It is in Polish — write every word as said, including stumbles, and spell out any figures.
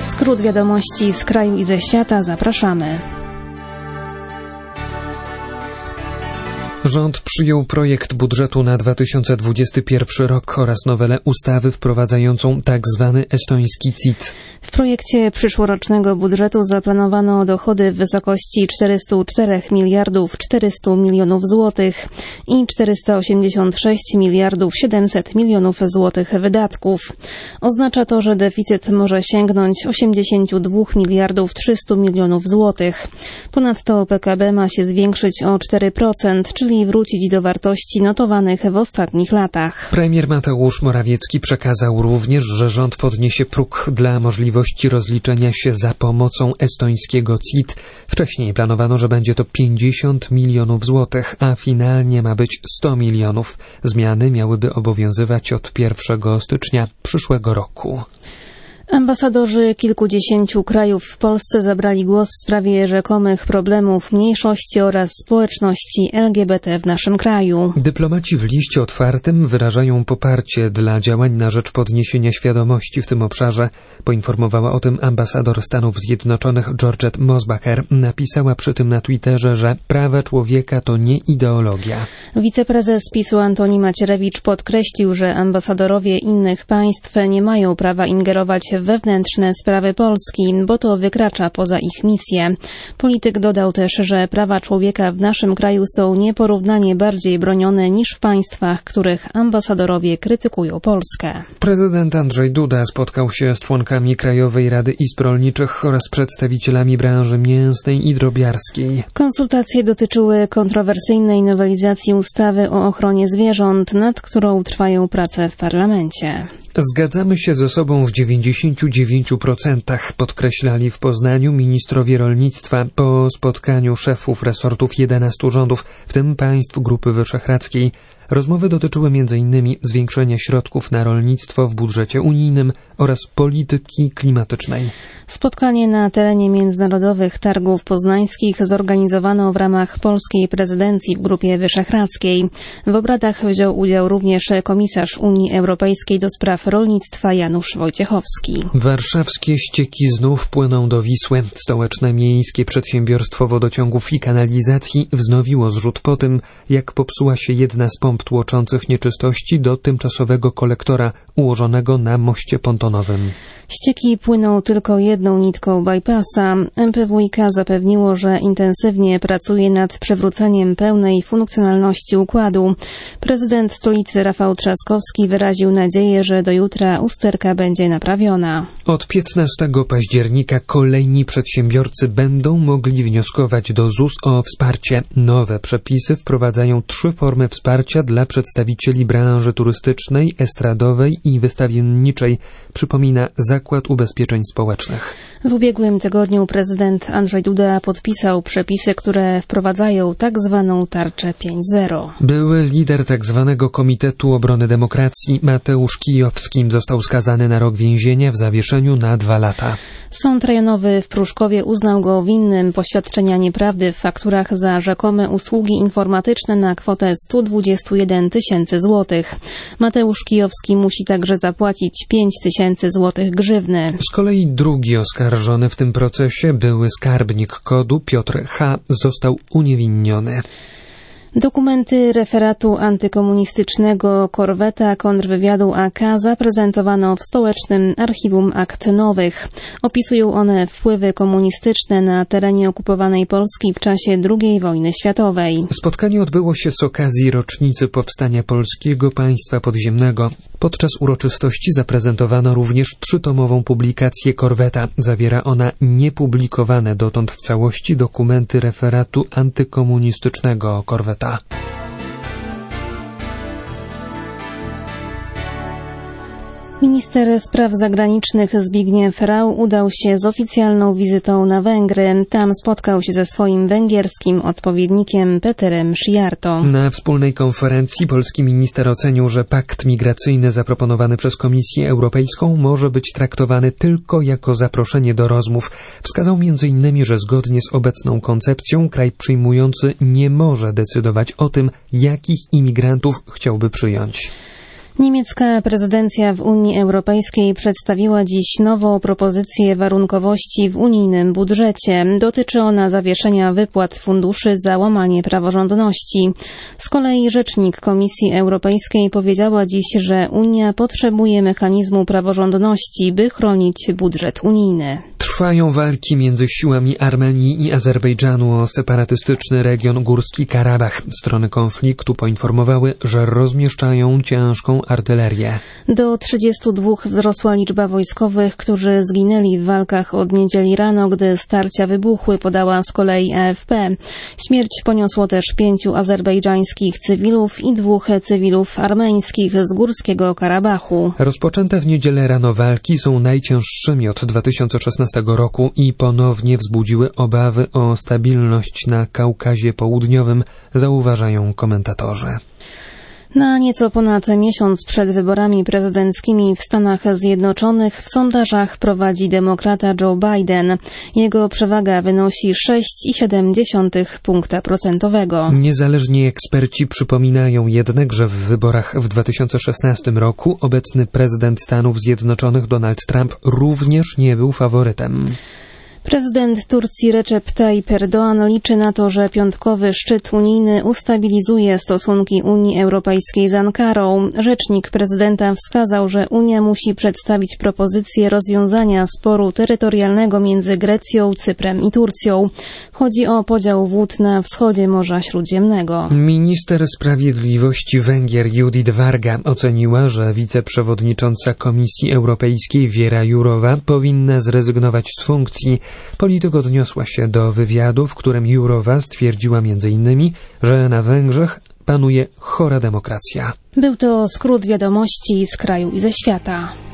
Skrót wiadomości z kraju i ze świata. Zapraszamy. Rząd przyjął projekt budżetu na dwa tysiące dwudziesty pierwszy rok oraz nowelę ustawy wprowadzającą tak zwany estoński C I T. W projekcie przyszłorocznego budżetu zaplanowano dochody w wysokości czterysta cztery miliardów czterysta milionów złotych i czterysta osiemdziesiąt sześć miliardów siedemset milionów złotych wydatków. Oznacza to, że deficyt może sięgnąć osiemdziesiąt dwa miliardów trzysta milionów złotych. Ponadto P K B ma się zwiększyć o cztery procent, czyli wrócić do wartości notowanych w ostatnich latach. Premier Mateusz Morawiecki przekazał również, że rząd podniesie próg dla możliwości rozliczenia się za pomocą estońskiego C I T. Wcześniej planowano, że będzie to pięćdziesiąt milionów złotych, a finalnie ma być sto milionów. Zmiany miałyby obowiązywać od pierwszego stycznia przyszłego roku. Ambasadorzy kilkudziesięciu krajów w Polsce zabrali głos w sprawie rzekomych problemów mniejszości oraz społeczności L G B T w naszym kraju. Dyplomaci w liście otwartym wyrażają poparcie dla działań na rzecz podniesienia świadomości w tym obszarze. Poinformowała o tym ambasador Stanów Zjednoczonych Georgette Mosbacher. Napisała przy tym na Twitterze, że prawa człowieka to nie ideologia. Wiceprezes PiSu Antoni Macierewicz podkreślił, że ambasadorowie innych państw nie mają prawa ingerować w wewnętrzne sprawy Polski, bo to wykracza poza ich misję. Polityk dodał też, że prawa człowieka w naszym kraju są nieporównanie bardziej bronione niż w państwach, których ambasadorowie krytykują Polskę. Prezydent Andrzej Duda spotkał się z członkami Krajowej Rady Izb Rolniczych oraz przedstawicielami branży mięsnej i drobiarskiej. Konsultacje dotyczyły kontrowersyjnej nowelizacji ustawy o ochronie zwierząt, nad którą trwają prace w parlamencie. Zgadzamy się ze sobą w dziewięćdziesięciu dziewięciu procentach, podkreślali w Poznaniu ministrowie rolnictwa po spotkaniu szefów resortów jedenastu rządów, w tym państw Grupy Wyszehradzkiej. Rozmowy dotyczyły między innymi zwiększenia środków na rolnictwo w budżecie unijnym oraz polityki klimatycznej. Spotkanie na terenie Międzynarodowych Targów Poznańskich zorganizowano w ramach polskiej prezydencji w Grupie Wyszehradzkiej. W obradach wziął udział również komisarz Unii Europejskiej do spraw rolnictwa Janusz Wojciechowski. Warszawskie ścieki znów płyną do Wisły. Stołeczne Miejskie Przedsiębiorstwo Wodociągów i Kanalizacji wznowiło zrzut po tym, jak popsuła się jedna z pomp tłoczących nieczystości do tymczasowego kolektora ułożonego na moście pontonowym. Ścieki płyną tylko jedną nitką bypassa. M P W i K zapewniło, że intensywnie pracuje nad przywróceniem pełnej funkcjonalności układu. Prezydent stolicy Rafał Trzaskowski wyraził nadzieję, że do jutra usterka będzie naprawiona. Od piętnastego października kolejni przedsiębiorcy będą mogli wnioskować do Z U S o wsparcie. Nowe przepisy wprowadzają trzy formy wsparcia dla przedstawicieli branży turystycznej, estradowej i wystawienniczej, przypomina Zakład Ubezpieczeń Społecznych. W ubiegłym tygodniu prezydent Andrzej Duda podpisał przepisy, które wprowadzają tak zwaną tarczę pięć zero. Były lider tak zwanego Komitetu Obrony Demokracji Mateusz Kijowski został skazany na rok więzienia w zawieszeniu na dwa lata. Sąd rejonowy w Pruszkowie uznał go winnym poświadczenia nieprawdy w fakturach za rzekome usługi informatyczne na kwotę sto dwadzieścia jeden tysięcy złotych. Mateusz Kijowski musi także zapłacić pięć tysięcy złotych grzywny. Z kolei drugi oskarżony w tym procesie, były skarbnik KOD-u Piotr H., został uniewinniony. Dokumenty referatu antykomunistycznego korweta kontrwywiadu A K zaprezentowano w Stołecznym Archiwum Akt Nowych. Opisują one wpływy komunistyczne na terenie okupowanej Polski w czasie drugiej wojny światowej. Spotkanie odbyło się z okazji rocznicy powstania Polskiego Państwa Podziemnego. Podczas uroczystości zaprezentowano również trzytomową publikację korweta. Zawiera ona niepublikowane dotąd w całości dokumenty referatu antykomunistycznego korweta. Minister spraw zagranicznych Zbigniew Rau udał się z oficjalną wizytą na Węgry. Tam spotkał się ze swoim węgierskim odpowiednikiem Peterem Szijjartą. Na wspólnej konferencji polski minister ocenił, że pakt migracyjny zaproponowany przez Komisję Europejską może być traktowany tylko jako zaproszenie do rozmów. Wskazał między innymi, że zgodnie z obecną koncepcją kraj przyjmujący nie może decydować o tym, jakich imigrantów chciałby przyjąć. Niemiecka prezydencja w Unii Europejskiej przedstawiła dziś nową propozycję warunkowości w unijnym budżecie. Dotyczy ona zawieszenia wypłat funduszy za łamanie praworządności. Z kolei rzecznik Komisji Europejskiej powiedziała dziś, że Unia potrzebuje mechanizmu praworządności, by chronić budżet unijny. Trwają walki między siłami Armenii i Azerbejdżanu o separatystyczny region Górski Karabach. Strony konfliktu poinformowały, że rozmieszczają ciężką artylerię. Do trzydziestu dwóch wzrosła liczba wojskowych, którzy zginęli w walkach od niedzieli rano, gdy starcia wybuchły, podała z kolei A F P. Śmierć poniosło też pięciu azerbejdżańskich cywilów i dwóch cywilów armeńskich z Górskiego Karabachu. Rozpoczęte w niedzielę rano walki są najcięższymi od dwa tysiące szesnastego roku i ponownie wzbudziły obawy o stabilność na Kaukazie Południowym, zauważają komentatorzy. Na nieco ponad miesiąc przed wyborami prezydenckimi w Stanach Zjednoczonych w sondażach prowadzi demokrata Joe Biden. Jego przewaga wynosi sześć przecinek siedem punkta procentowego. Niezależni eksperci przypominają jednak, że w wyborach w dwa tysiące szesnastym roku obecny prezydent Stanów Zjednoczonych Donald Trump również nie był faworytem. Prezydent Turcji Recep Tayyip Erdoğan liczy na to, że piątkowy szczyt unijny ustabilizuje stosunki Unii Europejskiej z Ankarą. Rzecznik prezydenta wskazał, że Unia musi przedstawić propozycję rozwiązania sporu terytorialnego między Grecją, Cyprem i Turcją. Chodzi o podział wód na wschodzie Morza Śródziemnego. Minister Sprawiedliwości Węgier Judit Varga oceniła, że wiceprzewodnicząca Komisji Europejskiej Věra Jourová powinna zrezygnować z funkcji. Polityk odniosła się do wywiadu, w którym Jourová stwierdziła między innymi, że na Węgrzech panuje chora demokracja. Był to skrót wiadomości z kraju i ze świata.